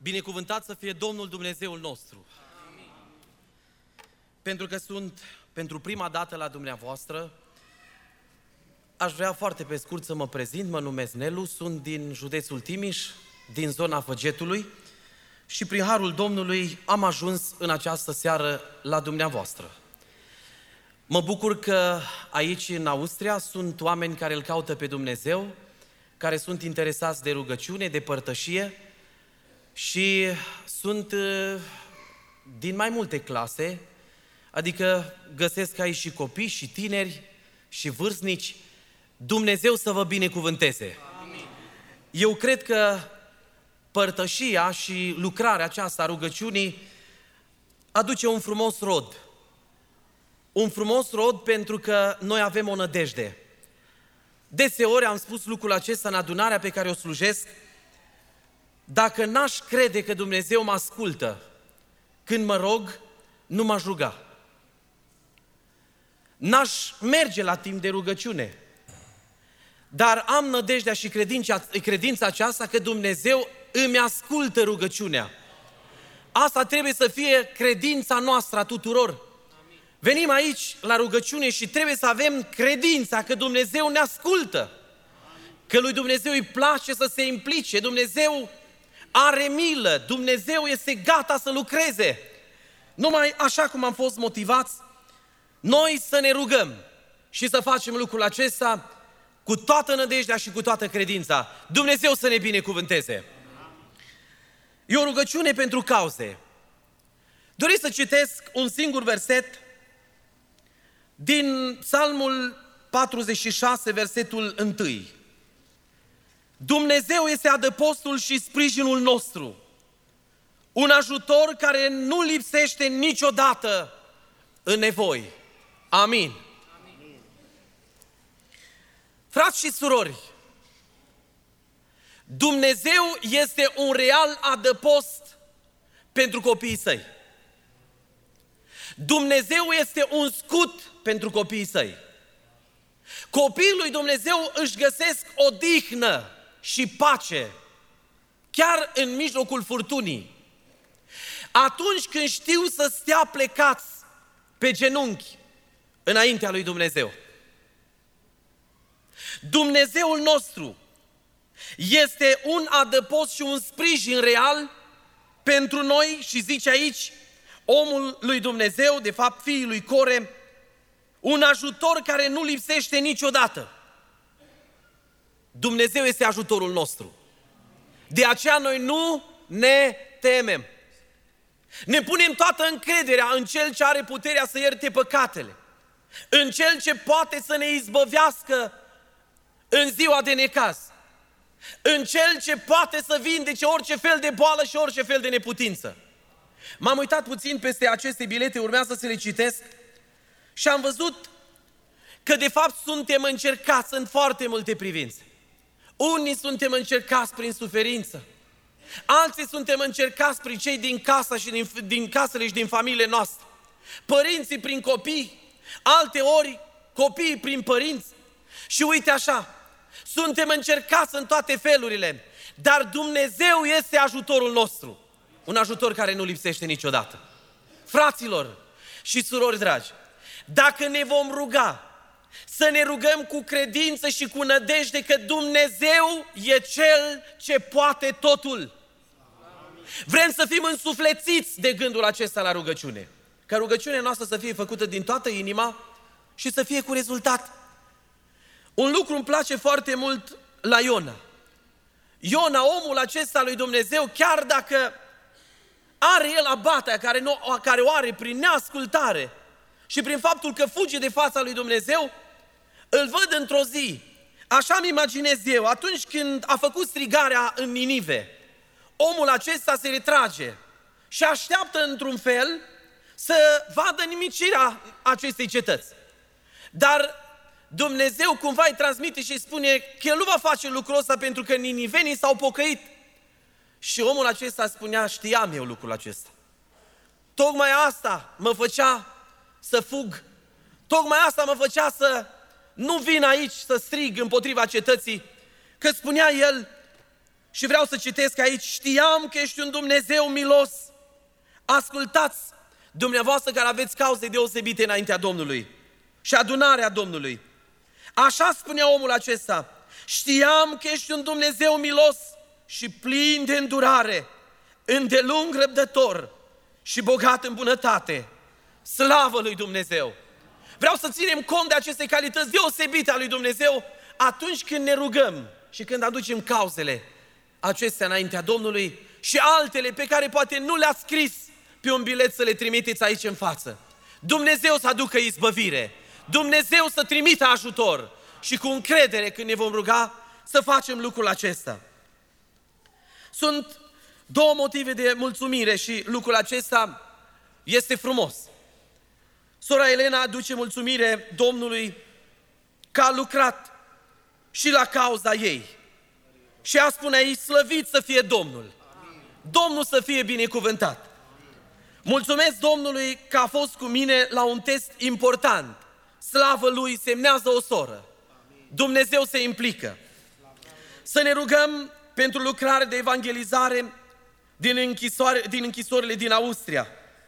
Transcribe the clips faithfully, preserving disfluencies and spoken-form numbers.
Binecuvântat să fie Domnul Dumnezeul nostru. Amin. Pentru că sunt pentru prima dată la dumneavoastră, aș vrea foarte pe scurt să mă prezint. Mă numesc Nelu, sunt din județul Timiș, din zona Făgetului și prin harul Domnului am ajuns în această seară la dumneavoastră. Mă bucur că aici în Austria sunt oameni care îl caută pe Dumnezeu, care sunt interesați de rugăciune, de părtășie și sunt din mai multe clase, adică găsesc aici și copii, și tineri, și vârstnici. Dumnezeu să vă binecuvânteze! Amin. Eu cred că părtășia și lucrarea aceasta a rugăciunii aduce un frumos rod. Un frumos rod pentru că noi avem o nădejde. Deseori am spus lucrul acesta în adunarea pe care o slujesc: dacă n-aș crede că Dumnezeu mă ascultă când mă rog, nu m-aș ruga. N-aș merge la timp de rugăciune. Dar am nădejdea și credința, credința aceasta că Dumnezeu îmi ascultă rugăciunea. Asta trebuie să fie credința noastră a tuturor. Venim aici la rugăciune și trebuie să avem credința că Dumnezeu ne ascultă. Că lui Dumnezeu îi place să se implice. Dumnezeu are milă. Dumnezeu este gata să lucreze. Numai așa cum am fost motivați, noi să ne rugăm și să facem lucrul acesta cu toată nădejdea și cu toată credința. Dumnezeu să ne binecuvânteze. E o rugăciune pentru cauze. Doresc să citesc un singur verset din Psalmul patruzeci și șase, versetul unu. Dumnezeu este adăpostul și sprijinul nostru, un ajutor care nu lipsește niciodată în nevoi. Amin. Amin. Frați și surori, Dumnezeu este un real adăpost pentru copiii săi. Dumnezeu este un scut pentru copiii săi. Copiii lui Dumnezeu își găsesc odihnă și pace chiar în mijlocul furtunii. Atunci când știu să stea plecați pe genunchi înaintea lui Dumnezeu. Dumnezeul nostru este un adăpost și un sprijin real pentru noi și zice aici omul lui Dumnezeu, de fapt fiii lui Core, un ajutor care nu lipsește niciodată. Dumnezeu este ajutorul nostru. De aceea noi nu ne temem. Ne punem toată încrederea în Cel ce are puterea să ierte păcatele, în Cel ce poate să ne izbăvească în ziua de necaz, în Cel ce poate să vindece orice fel de boală și orice fel de neputință. M-am uitat puțin peste aceste bilete, urmează să le citesc și am văzut că de fapt suntem încercați în foarte multe privințe. Unii suntem încercați prin suferință, alții suntem încercați prin cei din casa și din, din casele și din familiile noastre, părinții prin copii, alte ori copiii prin părinți. Și uite așa, suntem încercați în toate felurile, dar Dumnezeu este ajutorul nostru. Un ajutor care nu lipsește niciodată. Fraților și surori dragi, dacă ne vom ruga, să ne rugăm cu credință și cu nădejde că Dumnezeu e Cel ce poate totul. Vrem să fim însuflețiți de gândul acesta la rugăciune. Ca rugăciunea noastră să fie făcută din toată inima și să fie cu rezultat. Un lucru îmi place foarte mult la Iona. Iona, omul acesta lui Dumnezeu, chiar dacă are el abatea care, nu, care o are prin neascultare și prin faptul că fuge de fața lui Dumnezeu, îl văd într-o zi, așa îmi imaginez eu, atunci când a făcut strigarea în Ninive, omul acesta se retrage și așteaptă într-un fel să vadă nimicirea acestei cetăți. Dar Dumnezeu cumva îi transmite și spune că El nu va face lucrul ăsta pentru că ninivenii s-au pocăit. Și omul acesta spunea: știam eu lucrul acesta. Tocmai asta mă făcea să fug. Tocmai asta mă făcea să nu vin aici să strig împotriva cetății. Că spunea el: Și vreau să citesc aici: știam că ești un Dumnezeu milos. Ascultați, dumneavoastră care aveți cauze deosebite înaintea Domnului și adunarea Domnului. Așa spunea omul acesta: știam că ești un Dumnezeu milos și plin de îndurare, îndelung răbdător și bogat în bunătate. Slavă lui Dumnezeu! Vreau să ținem cont de aceste calități deosebite a lui Dumnezeu atunci când ne rugăm și când aducem cauzele acestea înaintea Domnului și altele pe care poate nu le-ați scris pe un bilet să le trimiteți aici în față. Dumnezeu să aducă izbăvire, Dumnezeu să trimită ajutor și cu încredere când ne vom ruga să facem lucrul acesta. Sunt două motive de mulțumire și lucrul acesta este frumos. Sora Elena aduce mulțumire Domnului că a lucrat și la cauza ei. Și ea spune aici: slăvit să fie Domnul, Domnul să fie binecuvântat. Mulțumesc Domnului că a fost cu mine la un test important. Slavă Lui, semnează o soră. Dumnezeu se implică. Să ne rugăm pentru lucrare de evangelizare din, închisoare, din închisorile din Austria.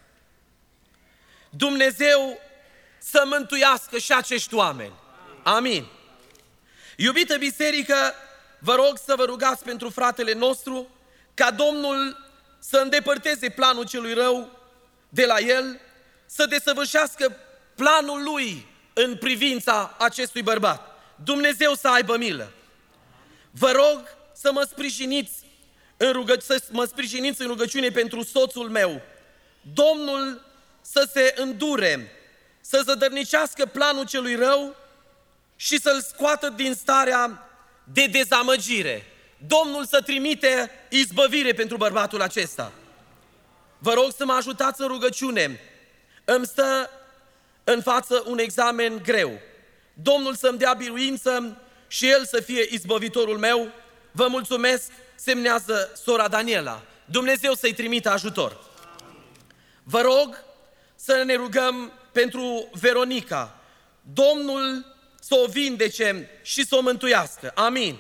Dumnezeu să mântuiască și acești oameni. Amin. Iubită biserică, vă rog să vă rugați pentru fratele nostru, ca Domnul să îndepărteze planul celui rău de la el, să desăvârșească planul lui în privința acestui bărbat. Dumnezeu să aibă milă. Vă rog să mă sprijiniți în, rugă, să mă sprijiniți în rugăciune pentru soțul meu. Domnul să se îndure, să zădărnicească planul celui rău și să-l scoată din starea de dezamăgire. Domnul să trimite izbăvire pentru bărbatul acesta. Vă rog să mă ajutați în rugăciune. Îmi stă în față un examen greu. Domnul să-mi dea biruință și El să fie izbăvitorul meu. Vă mulțumesc, semnează sora Daniela. Dumnezeu să-i trimită ajutor. Vă rog să ne rugăm pentru Veronica. Domnul să o vindece și să o mântuiască. Amin.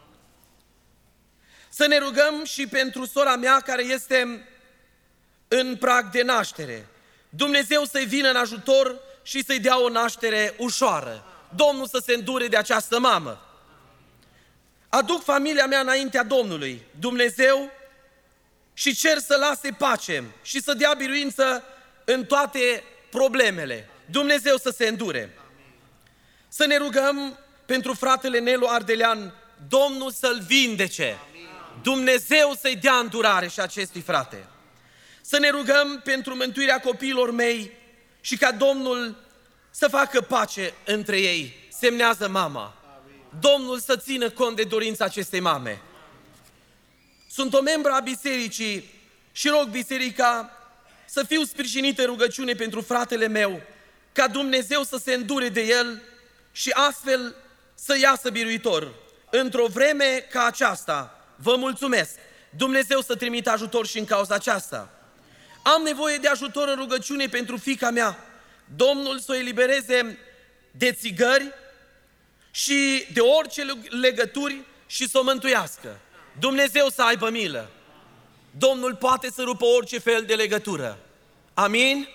Să ne rugăm și pentru sora mea care este în prag de naștere. Dumnezeu să-i vină în ajutor și să-i dea o naștere ușoară. Domnul să se îndure de această mamă. Aduc familia mea înaintea Domnului, Dumnezeu, și cer să lase pace și să dea biruință în toate problemele. Dumnezeu să se îndure. Să ne rugăm pentru fratele Nelu Ardelean, Domnul să-l vindece. Dumnezeu să-i dea îndurare și acestui frate. Să ne rugăm pentru mântuirea copiilor mei și ca Domnul să facă pace între ei. Semnează mama. Domnul să țină cont de dorința acestei mame. Sunt o membră a bisericii și rog biserica să fiu sprijinită în rugăciune pentru fratele meu, ca Dumnezeu să se îndure de el și astfel să iasă biruitor. Într-o vreme ca aceasta, vă mulțumesc. Dumnezeu să trimită ajutor și în cauza aceasta. Am nevoie de ajutor în rugăciune pentru fiica mea. Domnul să o elibereze de țigări și de orice legături și să o mântuiască. Dumnezeu să aibă milă. Domnul poate să rupă orice fel de legătură. Amin?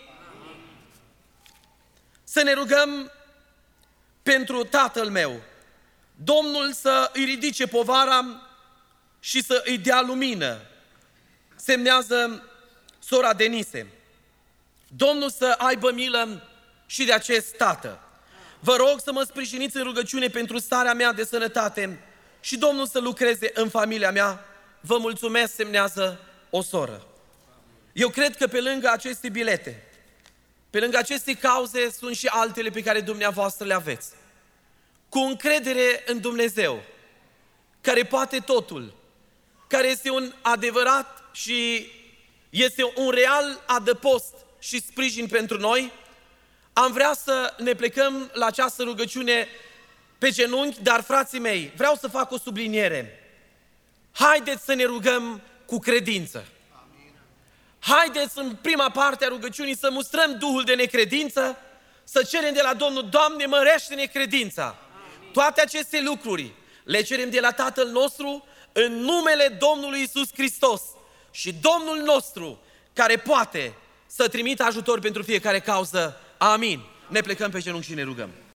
Să ne rugăm pentru tatăl meu. Domnul să îi ridice povara și să îi dea lumină. Semnează sora Denise. Domnul să aibă milă și de acest tată. Vă rog să mă sprijiniți în rugăciune pentru starea mea de sănătate și Domnul să lucreze în familia mea. Vă mulțumesc, semnează o soră. Eu cred că pe lângă aceste bilete, pe lângă aceste cauze, sunt și altele pe care dumneavoastră le aveți. Cu încredere în Dumnezeu, care poate totul, care este un adevărat și este un real adăpost și sprijin pentru noi, am vrea să ne plecăm la această rugăciune pe genunchi, dar frații mei, vreau să fac o subliniere. Haideți să ne rugăm cu credință. Haideți în prima parte a rugăciunii să mustrăm duhul de necredință, să cerem de la Domnul, Doamne, mărește-ne credința. Toate aceste lucruri le cerem de la Tatăl nostru în numele Domnului Iisus Hristos și Domnul nostru, care poate să trimită ajutor pentru fiecare cauză. Amin. Ne plecăm pe genunchi și ne rugăm.